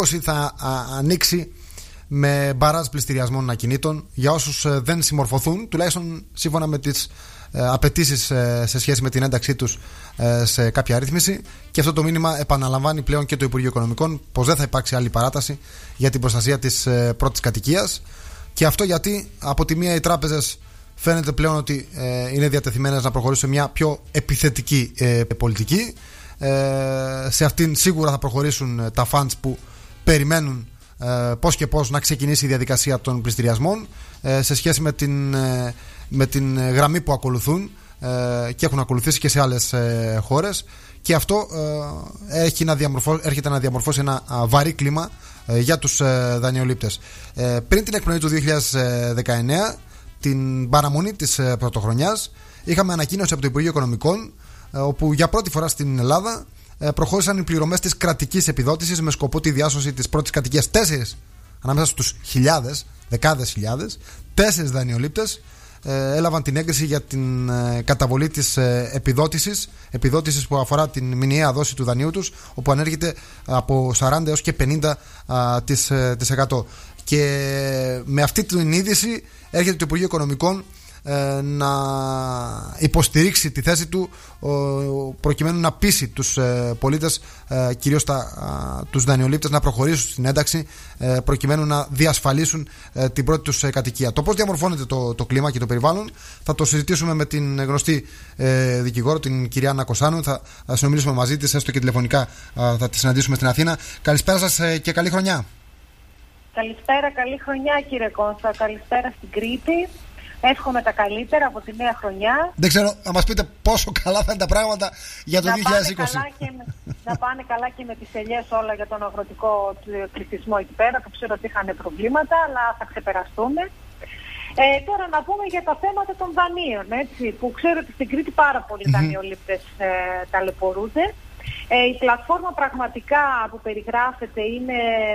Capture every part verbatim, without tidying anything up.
θα ανοίξει με μπαράζ πληστηριασμών ακινήτων για όσους δεν συμμορφωθούν, τουλάχιστον σύμφωνα με τις απαιτήσεις σε σχέση με την ένταξή τους σε κάποια ρύθμιση. Και αυτό το μήνυμα επαναλαμβάνει πλέον και το Υπουργείο Οικονομικών, πως δεν θα υπάρξει άλλη παράταση για την προστασία της πρώτης κατοικίας. Και αυτό γιατί από τη μία οι τράπεζες φαίνεται πλέον ότι είναι διατεθειμένες να προχωρήσουν σε μια πιο επιθετική πολιτική. Σε αυτήν σίγουρα θα προχωρήσουν τα funds που περιμένουν πώς και πώς να ξεκινήσει η διαδικασία των πληστηριασμών σε σχέση με την, με την γραμμή που ακολουθούν και έχουν ακολουθήσει και σε άλλες χώρες. Και αυτό έχει να έρχεται να διαμορφώσει ένα βαρύ κλίμα για τους δανειολήπτες. Πριν την εκπνοή του δύο χιλιάδες δεκαεννέα, την παραμονή της πρωτοχρονιάς, είχαμε ανακοίνωση από το Υπουργείο Οικονομικών, όπου για πρώτη φορά στην Ελλάδα προχώρησαν οι πληρωμές της κρατικής επιδότησης με σκοπό τη διάσωση της πρώτης κατοικίας. Τέσσερις, ανάμεσα στους χιλιάδες, δεκάδες χιλιάδες, τέσσερις δανειολήπτες έλαβαν την έγκριση για την καταβολή της επιδότησης, επιδότησης που αφορά την μηνιαία δόση του δανείου τους, όπου ανέρχεται από σαράντα έως και πενήντα τοις εκατό. Και με αυτή την είδηση έρχεται το Υπουργείο Οικονομικών να υποστηρίξει τη θέση του, προκειμένου να πείσει τους πολίτες, κυρίως τα, τους δανειολήπτες, να προχωρήσουν στην ένταξη, προκειμένου να διασφαλίσουν την πρώτη τους κατοικία. Το πώς διαμορφώνεται το, το κλίμα και το περιβάλλον θα το συζητήσουμε με την γνωστή δικηγόρο, την κυρία Άννα Κοσάνου. Θα συνομιλήσουμε μαζί της, έστω και τηλεφωνικά θα τη συναντήσουμε στην Αθήνα. Καλησπέρα σας και καλή χρονιά. Καλησπέρα, καλή χρονιά κύριε Κώστα. Καλησπέρα στην Κρήτη. Εύχομαι τα καλύτερα από τη νέα χρονιά. Δεν ξέρω, να μας πείτε πόσο καλά θα είναι τα πράγματα για το να δύο χιλιάδες είκοσι. Πάνε καλά με, να πάνε καλά και με τις ελιές όλα για τον αγροτικό πληθυσμό εκεί πέρα, που ξέρω ότι είχαν προβλήματα, αλλά θα ξεπεραστούν. Ε, τώρα να πούμε για τα θέματα των δανείων, έτσι, που ξέρω ότι στην Κρήτη πάρα πολλοί mm-hmm. δανειολήπτες ε, ταλαιπωρούνται. Ε, η πλατφόρμα πραγματικά που περιγράφεται είναι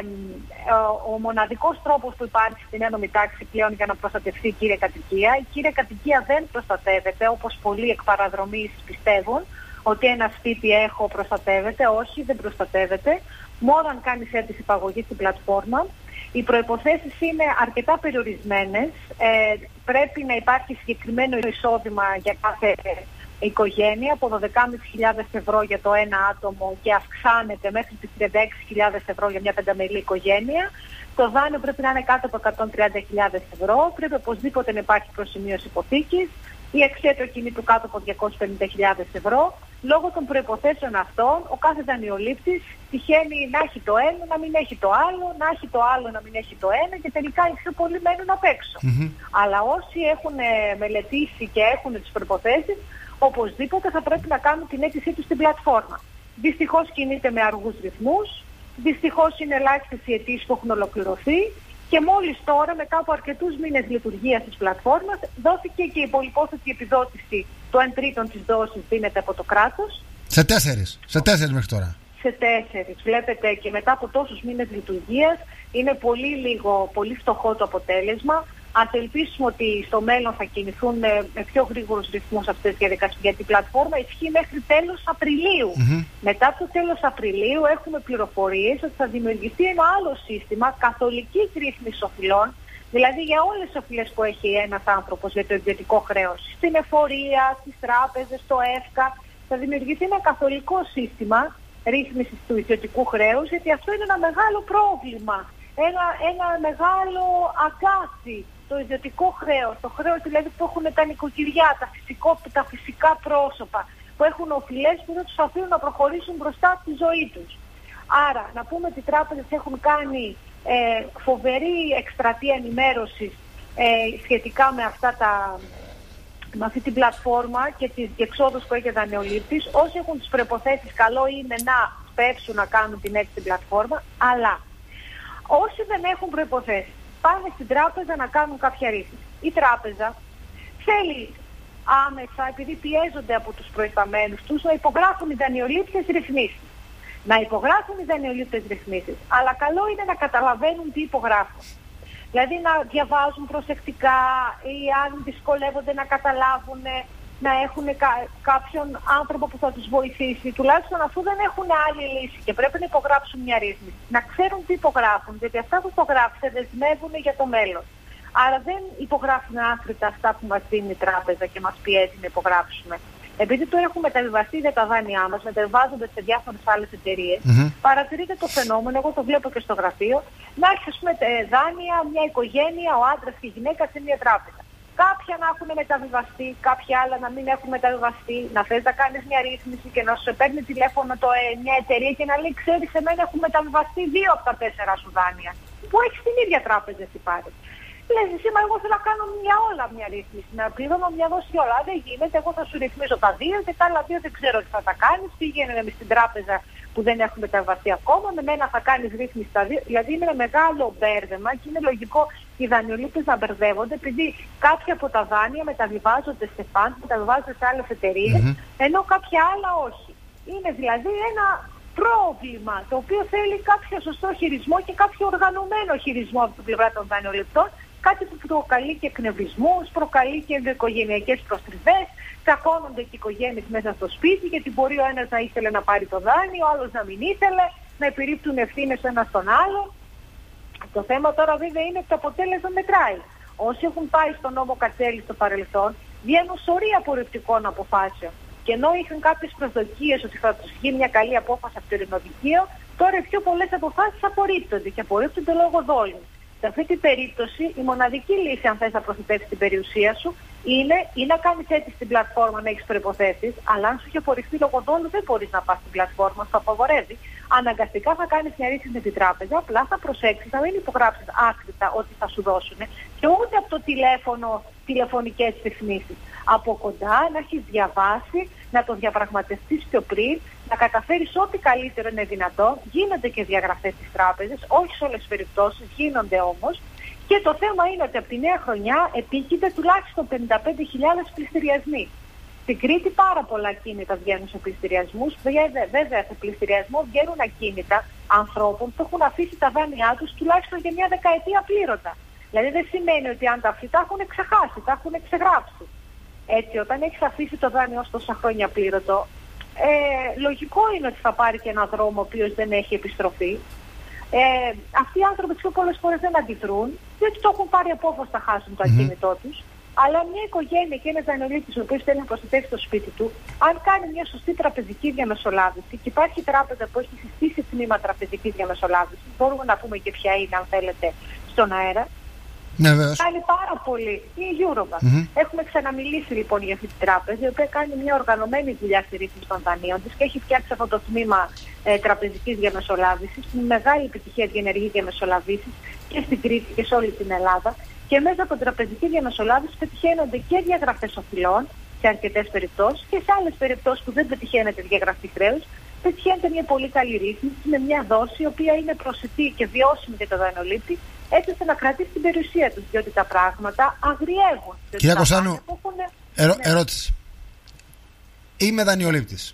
ε, ο, ο μοναδικός τρόπος που υπάρχει στην ένομη τάξη πλέον για να προστατευτεί η κύρια κατοικία. Η κύρια κατοικία δεν προστατεύεται, όπως πολλοί εκ παραδρομής πιστεύουν, ότι ένα σπίτι έχω προστατεύεται. Όχι, δεν προστατεύεται. Μόνο αν κάνεις αίτηση υπαγωγή στην πλατφόρμα. Οι προϋποθέσεις είναι αρκετά περιορισμένες. Ε, πρέπει να υπάρχει συγκεκριμένο εισόδημα για κάθε οικογένεια από δώδεκα χιλιάδες πεντακόσιες ευρώ για το ένα άτομο και αυξάνεται μέχρι τις τριάντα έξι χιλιάδες ευρώ για μια πενταμελή οικογένεια. Το δάνειο πρέπει να είναι κάτω από εκατόν τριάντα χιλιάδες ευρώ. Πρέπει οπωσδήποτε να υπάρχει προσημείωση υποθήκης. Η αξία του ακινήτου κάτω από διακόσιες πενήντα χιλιάδες ευρώ. Λόγω των προϋποθέσεων αυτών, ο κάθε δανειολήπτης τυχαίνει να έχει το ένα, να μην έχει το άλλο, να έχει το άλλο, να μην έχει το ένα και τελικά οι πιο πολλοί μένουν απ' έξω. Mm-hmm. Αλλά όσοι έχουν μελετήσει και έχουν τις προϋποθέσεις, οπωσδήποτε θα πρέπει να κάνουν την αίτησή τους στην πλατφόρμα. Δυστυχώς κινείται με αργούς ρυθμούς, δυστυχώς είναι ελάχιστες οι αιτήσεις που έχουν ολοκληρωθεί και μόλις τώρα, μετά από αρκετούς μήνες λειτουργίας της πλατφόρμας, δόθηκε και η πολυπόθετη επιδότηση του εν τρίτον της δόσης δίνεται από το κράτος. Σε τέσσερις, σε τέσσερις μέχρι τώρα. Σε τέσσερις. Βλέπετε, και μετά από τόσους μήνες λειτουργίας είναι πολύ λίγο, πολύ φτωχό το αποτέλεσμα. Ας ελπίσουμε ότι στο μέλλον θα κινηθούν με, με πιο γρήγορους ρυθμούς αυτές τις διαδικασίες, γιατί η πλατφόρμα ισχύει μέχρι τέλος Απριλίου. Mm-hmm. Μετά το τέλος Απριλίου έχουμε πληροφορίες ότι θα δημιουργηθεί ένα άλλο σύστημα καθολικής ρύθμισης οφειλών, δηλαδή για όλες τις οφειλές που έχει ένας άνθρωπος για το ιδιωτικό χρέος, στην εφορία, στις τράπεζες, στο ΕΦΚΑ, θα δημιουργηθεί ένα καθολικό σύστημα ρύθμισης του ιδιωτικού χρέους, γιατί αυτό είναι ένα μεγάλο πρόβλημα, ένα, ένα μεγάλο αγκάθι. Το ιδιωτικό χρέος, το χρέος δηλαδή που έχουν τα νοικοκυριά, τα, φυσικό, τα φυσικά πρόσωπα, που έχουν οφειλές που δεν τους αφήνουν να προχωρήσουν μπροστά τη ζωή τους. Άρα, να πούμε ότι οι τράπεζες έχουν κάνει ε, φοβερή εκστρατεία ενημέρωσης ε, σχετικά με, αυτά τα, με αυτή την πλατφόρμα και τις διεξόδους που έχει ο δανειολήπτης. Όσοι έχουν τις προϋποθέσεις, καλό είναι να σπεύσουν να κάνουν την αίτηση στην πλατφόρμα, αλλά όσοι δεν έχουν προϋποθέσεις, πάνε στην τράπεζα να κάνουν κάποια ρύθμιση. Η τράπεζα θέλει άμεσα, επειδή πιέζονται από τους προϊσταμένους τους, να υπογράφουν οι δανειολήπτες ρυθμίσεις. Να υπογράφουν οι δανειολήπτες ρυθμίσεις. Αλλά καλό είναι να καταλαβαίνουν τι υπογράφουν. Δηλαδή να διαβάζουν προσεκτικά ή αν δυσκολεύονται να καταλάβουν, να έχουν κα- κάποιον άνθρωπο που θα τους βοηθήσει, τουλάχιστον αφού δεν έχουν άλλη λύση και πρέπει να υπογράψουν μια ρύθμιση, να ξέρουν τι υπογράφουν, γιατί αυτά που υπογράψουν δεσμεύουν για το μέλλον. Άρα δεν υπογράφουν άθρητα αυτά που μας δίνει η τράπεζα και μας πιέζει να υπογράψουμε. Επειδή τώρα έχουμε μεταβιβαστεί για τα δάνειά μας, μεταβιβάζονται σε διάφορες άλλες εταιρείες, mm-hmm. παρατηρείται το φαινόμενο, εγώ το βλέπω και στο γραφείο, να έχει ας πούμε δάνεια μια οικογένεια, ο άντρας και η γυναίκα σε μια τράπεζα. Κάποια να έχουν μεταβιβαστεί, κάποια άλλα να μην έχουν μεταβιβαστεί, να θες να κάνεις μια ρύθμιση και να σου παίρνει τηλέφωνο το, ε, μια εταιρεία και να λέει: ξέρεις, σε μένα έχουν μεταβιβαστεί δύο από τα τέσσερα σου δάνεια. Που έχει την ίδια τράπεζα εσύ πάρει. Λες εσύ, μα εγώ θέλω να κάνω μια όλα μια ρύθμιση, να πληρώνω μια δόση όλα. Δεν γίνεται, εγώ θα σου ρυθμίζω τα δύο και τα άλλα δύο δεν ξέρω τι θα τα κάνεις. Πήγαινε με στην τράπεζα που δεν έχουν μεταβιβαστεί ακόμα, με μένα θα κάνεις ρύθμιση τα δύο. Δηλαδή είναι ένα μεγάλο μπέρδεμα και είναι λογικό οι δανειολήπτες να μπερδεύονται, επειδή κάποια από τα δάνεια μεταβιβάζονται σε φαντ, μεταβιβάζονται σε άλλες εταιρείες, mm-hmm. ενώ κάποια άλλα όχι. Είναι δηλαδή ένα πρόβλημα το οποίο θέλει κάποιο σωστό χειρισμό και κάποιο οργανωμένο χειρισμό από την πλευρά των δανειοληπτών. Κάτι που προκαλεί και εκνευρισμούς, προκαλεί και ενδοοικογενειακές προστριβές, τσακώνονται και οι οικογένειες μέσα στο σπίτι, γιατί μπορεί ο ένας να ήθελε να πάρει το δάνειο, ο άλλος να μην ήθελε, να επιρρύπτουν ευθύνες ο ένας στον άλλο. Το θέμα τώρα βέβαια είναι ότι το αποτέλεσμα μετράει. Όσοι έχουν πάει στον νόμο Κατσέλη στο παρελθόν, βγαίνουν σωρία απορριπτικών αποφάσεων. Και ενώ είχαν κάποιες προσδοκίες ότι θα τους βγει μια καλή απόφαση από το ειρηνοδικείο, τώρα οι πιο πολλές αποφάσεις απορρίπτονται και απορρίπτονται λόγω δόλου. Σε αυτή την περίπτωση, η μοναδική λύση, αν θες να προστατεύσεις την περιουσία σου, είναι ή να κάνεις έτσι στην πλατφόρμα να έχεις προϋποθέσεις, αλλά αν σου έχει απορριφθεί λόγω δόλου, δεν μπορείς να πας στην πλατφόρμα, σου απαγορεύει. Αναγκαστικά θα κάνεις μια ρύθμιση με την τράπεζα, απλά θα προσέξεις να μην υπογράψεις άκρητα ότι θα σου δώσουν και ούτε από το τηλέφωνο τηλεφωνικές ρυθμίσεις. Από κοντά να έχεις διαβάσει, να το διαπραγματευτείς πιο πριν, να καταφέρεις ό,τι καλύτερο είναι δυνατό. Γίνονται και διαγραφές στις τράπεζες, όχι σε όλες τις περιπτώσεις, γίνονται όμως. Και το θέμα είναι ότι από τη νέα χρονιά επίκειται τουλάχιστον πενήντα πέντε χιλιάδες πληστηριασμοί. Στην Κρήτη πάρα πολλά ακίνητα βγαίνουν σε πληστηριασμούς. Βέβαια, σε πληστηριασμό βγαίνουν ακίνητα ανθρώπων που έχουν αφήσει τα δάνειά τους τουλάχιστον για μια δεκαετία πλήρωτα. Δηλαδή δεν σημαίνει ότι αν τα αυτοί τα έχουν ξεχάσει, τα έχουν ξεγράψει. Έτσι, όταν έχεις αφήσει το δάνειο ως τόσα χρόνια πλήρωτο, ε, λογικό είναι ότι θα πάρει και έναν δρόμο ο οποίος δεν έχει επιστροφή. Ε, αυτοί οι άνθρωποι πιο πολλές φορές δεν αντιδρούν, διότι το έχουν πάρει απόφαση να χάσουν το ακίνητό mm-hmm. τους. Αλλά μια οικογένεια και ένας δανειολήπτης ο οποίος θέλει να προστατεύσει το σπίτι του, αν κάνει μια σωστή τραπεζική διαμεσολάβηση, και υπάρχει τράπεζα που έχει συστήσει τμήμα τραπεζικής διαμεσολάβησης, μπορούμε να πούμε και ποια είναι, αν θέλετε, στον αέρα. Ναι, κάνει πάρα πολύ. Η Eurobank. Mm-hmm. Έχουμε ξαναμιλήσει λοιπόν για αυτή την τράπεζα, η οποία κάνει μια οργανωμένη δουλειά στη ρύθμιση των δανείων της και έχει φτιάξει αυτό το τμήμα ε, τραπεζικής διαμεσολάβησης, με μεγάλη επιτυχία διενεργεί διαμεσολαβήσεις και στην Κρήτη και σε όλη την Ελλάδα. Και μέσα από την τραπεζική διαμεσολάβηση πετυχαίνονται και διαγραφές οφειλών σε αρκετές περιπτώσεις και σε άλλες περιπτώσεις που δεν πετυχαίνεται διαγραφή χρέους, πετυχαίνεται μια πολύ καλή ρύθμιση με μια δόση η οποία είναι προσιτή και βιώσιμη για το δανειολήπτη, έτσι ώστε να κρατήσει την περιουσία τους, διότι τα πράγματα αγριεύουν. Κυρία Κωνσταντίνου, έχουν... ερω... ναι. ερώτηση. Είμαι δανειολήπτης.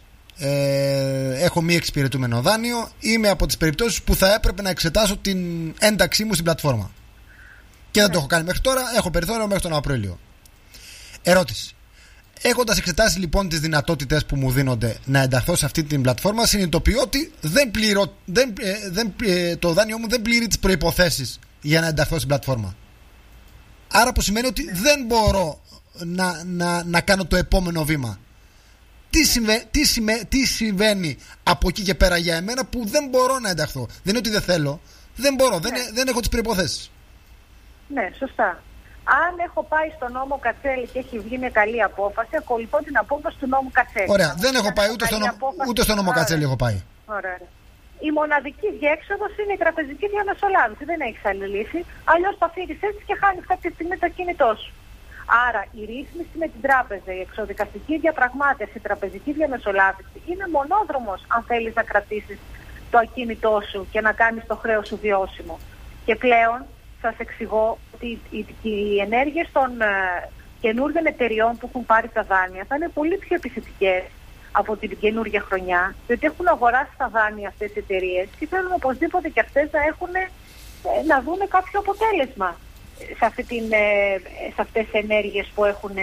Ε, έχω μη εξυπηρετούμενο δάνειο. Είμαι από τις περιπτώσεις που θα έπρεπε να εξετάσω την ένταξή μου στην πλατφόρμα. Και δεν ναι. το έχω κάνει μέχρι τώρα. Έχω περιθώριο μέχρι τον Απρίλιο. Ερώτηση. Έχοντας εξετάσει λοιπόν τις δυνατότητες που μου δίνονται να ενταχθώ σε αυτή την πλατφόρμα, συνειδητοποιώ ότι δεν πληρώ, δεν, ε, δεν, ε, το δάνειό μου δεν πληρεί τις προϋποθέσεις για να ενταχθώ στην πλατφόρμα. Άρα που σημαίνει ότι δεν μπορώ να, να, να κάνω το επόμενο βήμα. Τι, συμβα, τι, συμβα, τι συμβαίνει από εκεί και πέρα για εμένα που δεν μπορώ να ενταχθώ? Δεν είναι ότι δεν θέλω. Δεν μπορώ, ναι. δεν, δεν έχω τις προϋποθέσεις. Ναι, σωστά. Αν έχω πάει στον νόμο Κατσέλη και έχει βγει μια καλή απόφαση, ακολουθώ την απόφαση του νόμου Κατσέλη. Ωραία, δεν έχω πάει ούτε, στο νο... ούτε στον νόμο Άρα. Κατσέλη έχω πάει. Ωραία. Η μοναδική διέξοδος είναι η τραπεζική διαμεσολάβηση. Δεν έχει άλλη λύση. Αλλιώς το αφήνεις έτσι και χάνεις κάποια στιγμή το κινητό σου. Άρα η ρύθμιση με την τράπεζα, η εξοδικαστική διαπραγμάτευση, η τραπεζική διαμεσολάβηση είναι μονόδρομος αν θέλεις να κρατήσεις το ακίνητό σου και να κάνεις το χρέος σου βιώσιμο. Και πλέον σας εξηγώ ότι οι ενέργειες των uh, καινούργιων εταιριών που έχουν πάρει τα δάνεια θα είναι πολύ πιο επιθετικές από την καινούργια χρονιά, διότι έχουν αγοράσει τα δάνεια αυτές οι εταιρείες και θέλουν οπωσδήποτε και αυτές να, έχουν, να δουν κάποιο αποτέλεσμα σε, αυτή την, σε αυτές τις ενέργειες που έχουν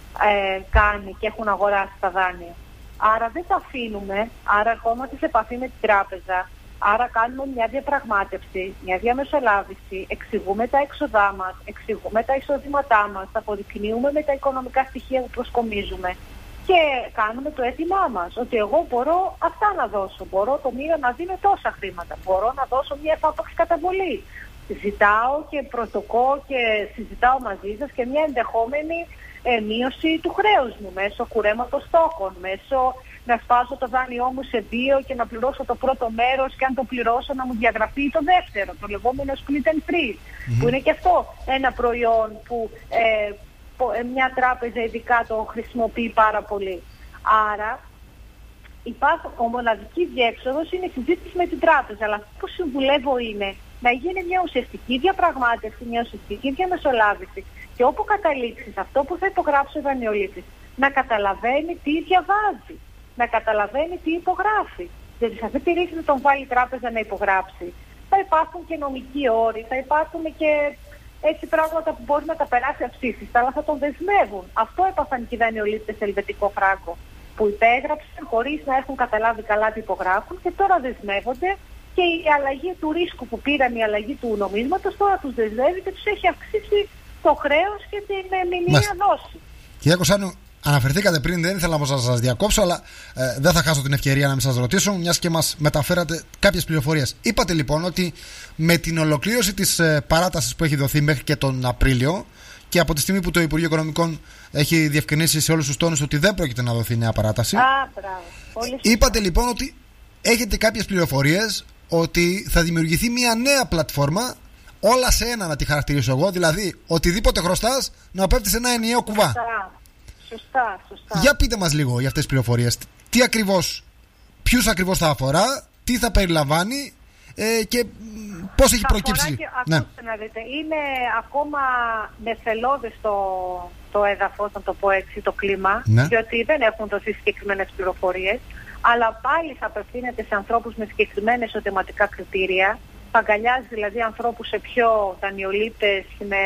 ε, κάνει και έχουν αγοράσει τα δάνεια. Άρα δεν τα αφήνουμε, άρα ερχόμαστε σε επαφή με την τράπεζα, άρα κάνουμε μια διαπραγμάτευση, μια διαμεσολάβηση, εξηγούμε τα έξοδά μας, εξηγούμε τα εισοδήματά μας, αποδεικνύουμε με τα οικονομικά στοιχεία που προσκομίζουμε και κάνουμε το αίτημά μας, ότι εγώ μπορώ αυτά να δώσω, μπορώ το μήνα να δίνω τόσα χρήματα, μπορώ να δώσω μια επάπαξη καταβολή. Ζητάω και πρωτοκώ και συζητάω μαζί σας και μια ενδεχόμενη ε, μείωση του χρέους μου μέσω κουρέματος στόχων, μέσω να σπάσω το δάνειό μου σε δύο και να πληρώσω το πρώτο μέρος και αν το πληρώσω να μου διαγραφεί το δεύτερο, το λεγόμενο split and freeze, mm-hmm. που είναι και αυτό ένα προϊόν που ε, μια τράπεζα ειδικά το χρησιμοποιεί πάρα πολύ. Άρα υπάρχουν, ο μοναδική διέξοδος είναι η συζήτηση με την τράπεζα, αλλά αυτό που συμβουλεύω είναι να γίνει μια ουσιαστική διαπραγμάτευση, μια ουσιαστική διαμεσολάβηση και όπου καταλήξεις αυτό που θα υπογράψει ο δανειολήπτης να καταλαβαίνει τι διαβάζει, να καταλαβαίνει τι υπογράφει. Γιατί σε αυτή τη ρύθμιση τον βάλει η τράπεζα να υπογράψει. Θα υπάρχουν και νομικοί όροι, θα υπάρχουν και έτσι πράγματα που μπορεί να τα περάσει αψήφιστα, αλλά θα τον δεσμεύουν. Αυτό έπαθαν και οι δανειολήπτες σε ελβετικό φράγκο, που υπέγραψαν χωρίς να έχουν καταλάβει καλά τι υπογράφουν και τώρα δεσμεύονται. Και η αλλαγή του ρίσκου που πήραν, η αλλαγή του νομίσματος, τώρα τους δεσμεύει και τους έχει αυξήσει το χρέος και την μηνιαία δόση. Κυρία Κωνσταντίνου, αναφερθήκατε πριν, δεν ήθελα όμως να σας διακόψω, αλλά ε, δεν θα χάσω την ευκαιρία να μην σας ρωτήσω, μιας και μας μεταφέρατε κάποιες πληροφορίες. Είπατε λοιπόν ότι με την ολοκλήρωση της ε, παράτασης που έχει δοθεί μέχρι και τον Απρίλιο και από τη στιγμή που το Υπουργείο Οικονομικών έχει διευκρινίσει σε όλους τους τόνους ότι δεν πρόκειται να δοθεί νέα παράταση. Α, μπράβο. Πολύ είπατε λοιπόν ότι έχετε κάποιες πληροφορίες ότι θα δημιουργηθεί μια νέα πλατφόρμα, όλα σε ένα να τη χαρακτηρίσω εγώ, δηλαδή οτιδήποτε χρωστάς να πέφτει σε ένα ενιαίο κουβά. Σωστά, σωστά, σωστά. Για πείτε μας λίγο για αυτές τις πληροφορίες. Τι ακριβώς, ποιους ακριβώς θα αφορά, τι θα περιλαμβάνει ε, και πώς έχει προκύψει. Και, ναι. Ακούστε να δείτε, είναι ακόμα νεφελώδες το, το έδαφος, να το πω έτσι, το κλίμα, ναι. διότι δεν έχουν δοθεί συγκεκριμένες πληροφορίες. Αλλά πάλι θα απευθύνεται σε ανθρώπους με συγκεκριμένα εισοδηματικά κριτήρια. Θα αγκαλιάζει δηλαδή ανθρώπους σε πιο δανειολήπτες με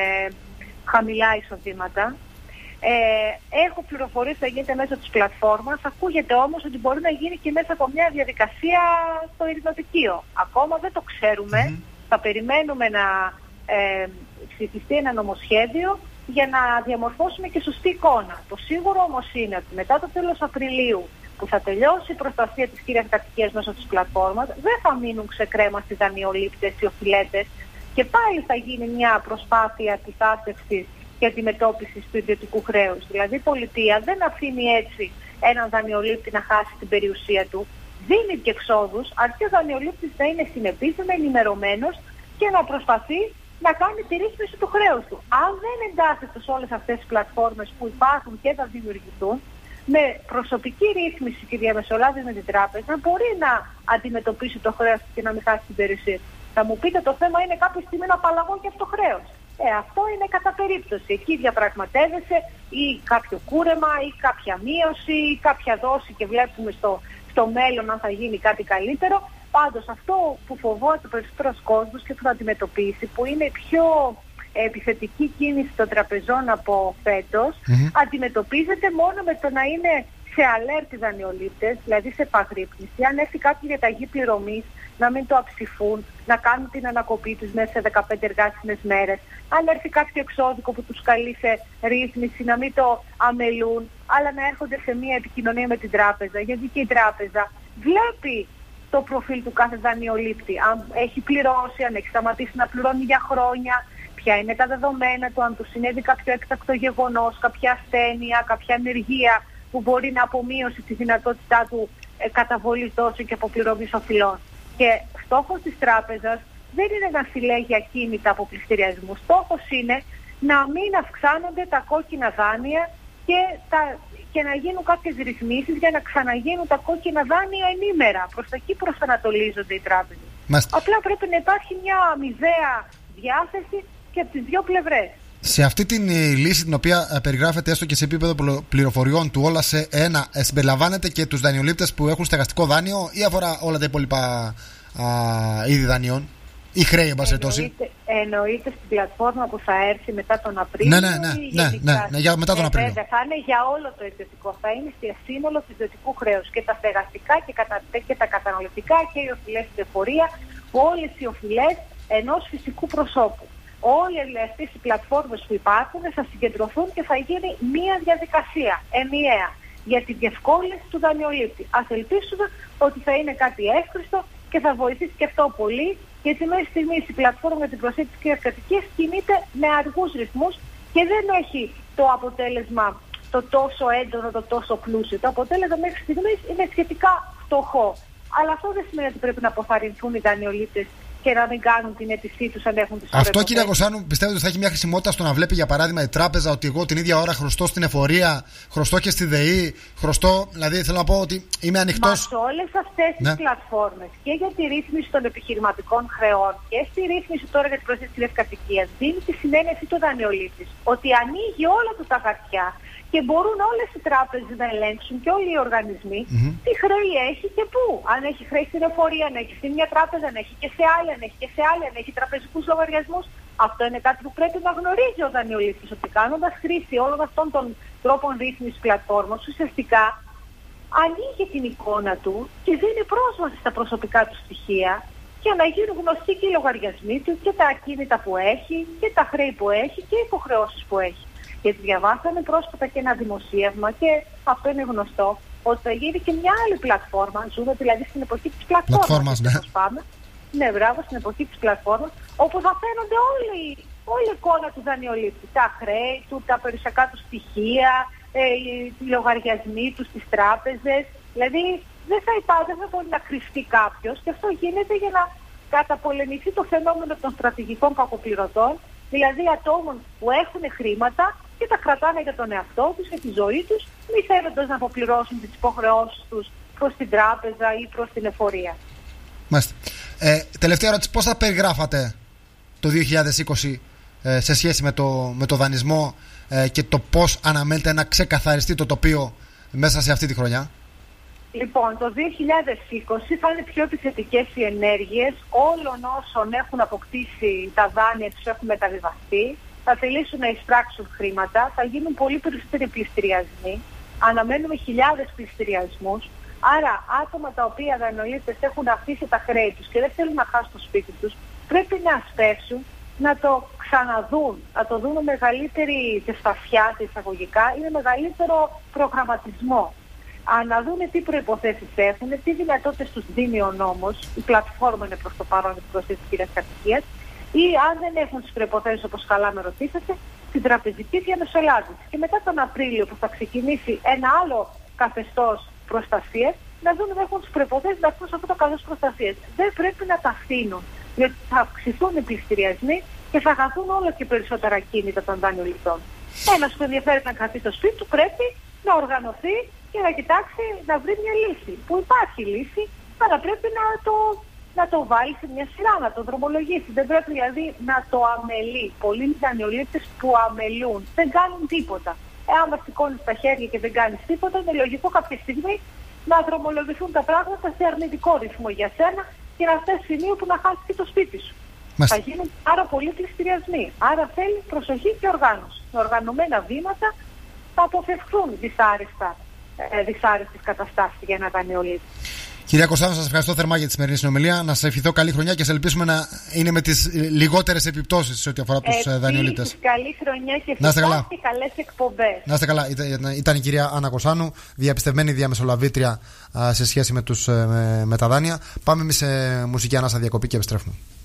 χαμηλά εισοδήματα. Ε, έχω πληροφορίες ότι θα γίνεται μέσω της πλατφόρμας. Ακούγεται όμως ότι μπορεί να γίνει και μέσα από μια διαδικασία στο ειρηνοδικείο. Ακόμα δεν το ξέρουμε. Mm-hmm. Θα περιμένουμε να ε, ψηφιστεί ένα νομοσχέδιο για να διαμορφώσουμε και σωστή εικόνα. Το σίγουρο όμως είναι ότι μετά το τέλος Απριλίου, που θα τελειώσει η προστασία της κύριας κατοικίας μέσω της πλατφόρμας, δεν θα μείνουν ξεκρέμαστοι δανειολήπτες ή οφειλέτες και πάλι θα γίνει μια προσπάθεια αντιστάσευσης και αντιμετώπισης του ιδιωτικού χρέους. Δηλαδή η πολιτεία δεν αφήνει έτσι έναν δανειολήπτη να χάσει την περιουσία του, δίνει διεξόδους, αρκεί ο δανειολήπτης να είναι συνεπής, να είναι ενημερωμένος και να προσπαθεί να κάνει τη ρύθμιση του χρέους του. Αν δεν εντάσσεται σε όλες αυτές τις πλατφόρμες που υπάρχουν και θα δημιουργηθούν, με προσωπική ρύθμιση και διαμεσολάβηση με την τράπεζα μπορεί να αντιμετωπίσει το χρέος και να μην χάσει την περιουσία. Θα μου πείτε το θέμα είναι κάποια στιγμή να απαλλαγώ και από το χρέος. Ε, αυτό είναι κατά περίπτωση. Εκεί διαπραγματεύεσαι ή κάποιο κούρεμα ή κάποια μείωση ή κάποια δόση και βλέπουμε στο, στο μέλλον αν θα γίνει κάτι καλύτερο. Πάντως αυτό που φοβόταν ο περισσότερος κόσμος και που θα αντιμετωπίσει, που είναι πιο επιθετική κίνηση των τραπεζών από φέτος, mm-hmm. αντιμετωπίζεται μόνο με το να είναι σε αλέρτη δανειολήπτες, δηλαδή σε επαγρύπνηση. Αν έρθει κάποια διαταγή πληρωμής, να μην το αψηφούν, να κάνουν την ανακοπή τους μέσα σε δεκαπέντε εργάσιμες μέρες. Αν έρθει κάποιο εξώδικο που τους καλεί σε ρύθμιση, να μην το αμελούν, αλλά να έρχονται σε μια επικοινωνία με την τράπεζα, γιατί και η τράπεζα βλέπει το προφίλ του κάθε δανειολήπτη. Αν έχει πληρώσει, αν έχει σταματήσει να πληρώνει για χρόνια, ποια είναι τα δεδομένα του, αν του συνέβη κάποιο έκτακτο γεγονός, κάποια ασθένεια, κάποια ανεργία που μπορεί να απομείωσει τη δυνατότητά του ε, καταβολής δόσεων και αποπληρωμής οφειλών. Και στόχος της τράπεζας δεν είναι να συλλέγει ακίνητα από πληστηριασμού. Στόχος είναι να μην αυξάνονται τα κόκκινα δάνεια και, τα, και να γίνουν κάποιες ρυθμίσεις για να ξαναγίνουν τα κόκκινα δάνεια ενήμερα. Προς τα εκεί προσανατολίζονται οι τράπεζες. Μας... Απλά πρέπει να υπάρχει μια αμοιβαία διάθεση και από τις δύο πλευρές. Σε αυτή την λύση την οποία περιγράφεται έστω και σε επίπεδο πληροφοριών του όλα σε ένα, συμπεριλαμβάνεται και τους δανειολήπτες που έχουν στεγαστικό δάνειο ή αφορά όλα τα υπόλοιπα α, είδη δανείων? Ή χρέη, εν πάση περιπτώσει. Εννοείται στην πλατφόρμα που θα έρθει μετά τον Απρίλιο. Ναι, ναι, ναι, ναι, ναι, ναι, για μετά τον Απρίλιο. Ε, θα είναι για όλο το ιδιωτικό. Θα είναι στη σύνολο του ιδιωτικού χρέους. Και τα στεγαστικά και, κατα... και τα καταναλωτικά και οι οφειλές στην εφορία. Όλες οι οφειλές ενός φυσικού προσώπου. Όλες αυτές οι πλατφόρμες που υπάρχουν θα συγκεντρωθούν και θα γίνει μία διαδικασία ενιαία για τη διευκόλυνση του δανειολήπτη. Ας ελπίσουμε ότι θα είναι κάτι εύκριστο και θα βοηθήσει και αυτό πολύ, γιατί μέχρι στιγμής η πλατφόρμα για την προσθέτηση και κατοικίας κινείται με αργούς ρυθμούς και δεν έχει το αποτέλεσμα το τόσο έντονο, το τόσο πλούσιο. Το αποτέλεσμα μέχρι στιγμής είναι σχετικά φτωχό. Αλλά αυτό δεν σημαίνει ότι πρέπει να αποθαρρυνθούν οι δανειολήπτες και να μην κάνουν την αίτησή τους αν έχουν τις προϋποθέσεις. Αυτό, κύριε Κωνσταντίνου, πιστεύετε ότι θα έχει μια χρησιμότητα στο να βλέπει, για παράδειγμα, η τράπεζα ότι εγώ την ίδια ώρα χρωστώ στην εφορία, χρωστώ και στη ΔΕΗ, χρωστώ. Δηλαδή, θέλω να πω ότι είμαι ανοιχτός. Μα σε όλες αυτές τις ναι. πλατφόρμες και για τη ρύθμιση των επιχειρηματικών χρεών και στη ρύθμιση τώρα για την προσθέτηση της κατοικίας δίνει τη συνένεση του δανειολήπτη ότι ανοίγει όλα του τα χαρτιά και μπορούν όλες οι τράπεζες να ελέγξουν και όλοι οι οργανισμοί mm-hmm. τι χρέη έχει και πού. Αν έχει χρέη στην εφορία, αν έχει στην μια τράπεζα, αν έχει και σε άλλη, αν έχει και σε άλλη, αν έχει τραπεζικούς λογαριασμούς. Αυτό είναι κάτι που πρέπει να γνωρίζει ο δανειολήπτης, ότι κάνοντας χρήση όλων αυτών των τρόπων ρύθμισης πλατφόρμας, ουσιαστικά ανοίγει την εικόνα του και δίνει πρόσβαση στα προσωπικά του στοιχεία για να γίνουν γνωστοί και οι λογαριασμοί του και τα ακίνητα που έχει και τα χρέη που έχει και οι υποχρεώσεις που έχει. Γιατί διαβάσαμε πρόσφατα και ένα δημοσίευμα και αυτό είναι γνωστό, ότι θα γίνει και μια άλλη πλατφόρμα. Ζούμε δηλαδή στην εποχή της πλατφόρμας. Ναι. Πάμε. Ναι, μπράβο, στην εποχή της πλατφόρμας, όπου θα φαίνονται όλη, όλη η εικόνα του δανειολήπτη. Τα χρέη του, τα περιουσιακά του στοιχεία, ε, οι λογαριασμοί του στις τράπεζες. Δηλαδή δεν θα υπάρχει, δεν θα μπορεί να κρυφτεί κάποιος και αυτό γίνεται για να καταπολεμηθεί το φαινόμενο των στρατηγικών κακοπληρωτών, δηλαδή ατόμων που έχουν χρήματα και τα κρατάνε για τον εαυτό τους, για τη ζωή τους, μη θέλοντας να αποπληρώσουν τις υποχρεώσεις τους προς την τράπεζα ή προς την εφορία. Μάλιστα. Ε, τελευταία ερώτηση, πώς θα περιγράφατε το δύο χιλιάδες είκοσι ε, σε σχέση με το, με το δανεισμό ε, και το πώς αναμένετε να ξεκαθαριστεί το τοπίο μέσα σε αυτή τη χρονιά? Λοιπόν, το δύο χιλιάδες είκοσι θα είναι πιο επιθετικές οι ενέργειες όλων όσων έχουν αποκτήσει τα δάνεια τους, έχουν μεταβιβαστεί, θα θελήσουν να εισπράξουν χρήματα, θα γίνουν πολύ περισσότεροι πληστηριασμοί, αναμένουμε χιλιάδες πληστηριασμούς, άρα άτομα τα οποία δανειολήπτες έχουν αφήσει τα χρέη τους και δεν θέλουν να χάσουν το σπίτι τους, πρέπει να ασπεύσουν, να το ξαναδούν, να το δουν με μεγαλύτερη ζεστασιά σε εισαγωγικά ή με μεγαλύτερο προγραμματισμό. Να δούνε τι προϋποθέσεις έχουν, τι δυνατότητες τους δίνει ο νόμος, η πλατφόρμα είναι προς το παρόν την προσθέτηση της κατοικίας, ή αν δεν έχουν τις προϋποθέσεις όπως καλά με ρωτήσατε, την τραπεζική διαμεσολάβηση. Και μετά τον Απρίλιο που θα ξεκινήσει ένα άλλο καθεστώς προστασίας, να δουν αν έχουν τις προϋποθέσεις να έχουν σε αυτό το καθεστώς προστασίας. Δεν πρέπει να τα αφήνουν, διότι θα αυξηθούν οι πληστηριασμοί και θα χαθούν όλο και περισσότερα κίνητα των δανειοληπτών. Ένας που ενδιαφέρει να κρατήσει το σπίτι του πρέπει να οργανωθεί και να κοιτάξει να βρει μια λύση. Που υπάρχει λύση, αλλά πρέπει να το, να το βάλει σε μια σειρά, να το δρομολογήσει. Δεν πρέπει δηλαδή να το αμελεί. Πολλοί δανειολήπτες που αμελούν δεν κάνουν τίποτα. Εάν μας σηκώνεις τα χέρια και δεν κάνεις τίποτα, είναι λογικό κάποια στιγμή να δρομολογηθούν τα πράγματα σε αρνητικό ρυθμό για σένα και να φτάσει σημείο που να χάσεις και το σπίτι σου. Μάλιστα. Θα γίνουν άρα πολλοί πληστηριασμοί. Άρα θέλει προσοχή και οργάνωση. Με οργανωμένα βήματα θα αποφευχθούν δυσάρεστα. δυσάρεστες καταστάσεις για ένα δανειολήπτη. Κυρία Κωνσταντίνου, σας ευχαριστώ θερμά για τη σημερινή συνομιλία. Να σας ευχηθώ καλή χρονιά και σε ελπίσουμε να είναι με τις λιγότερες επιπτώσεις σε ό,τι αφορά τους δανειολήπτες. Καλή χρονιά και ευχαριστώ και καλές εκπομπές. Να είστε καλά. Ήταν, ήταν η κυρία Άννα Κωνσταντίνου, διαπιστευμένη διαμεσολαβήτρια σε σχέση με, τους, με, με τα δάνεια. Πάμε εμείς σε μουσική ανάσα διακοπή και επιστρέφουμε.